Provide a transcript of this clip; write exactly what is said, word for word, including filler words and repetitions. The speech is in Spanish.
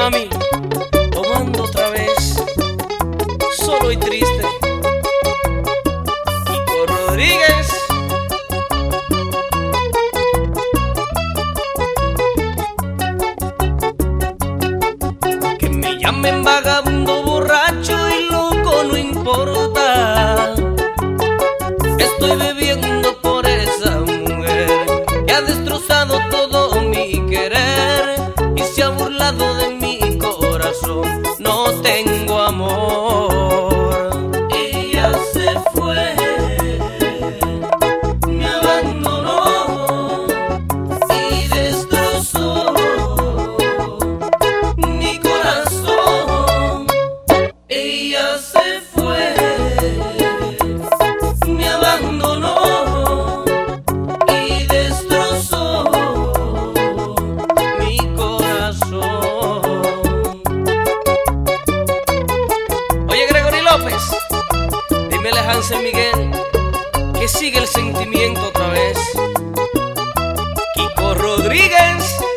mami, tomando otra vez, solo y triste. Kiko Rodríguez. Que me llamen vagabundo, borracho y loco, no importa. Estoy bebiendo por esa mujer que ha destrozado todo mi querer y se ha burlado de mi corazón. No tengo amor. Ella se fue, me abandonó y destrozó mi corazón. Ella se fue, me abandonó y destrozó mi corazón. Oye, Gregory López, dímele a Hansel Miguel que sigue el sentimiento otra vez. Kiko Rodríguez.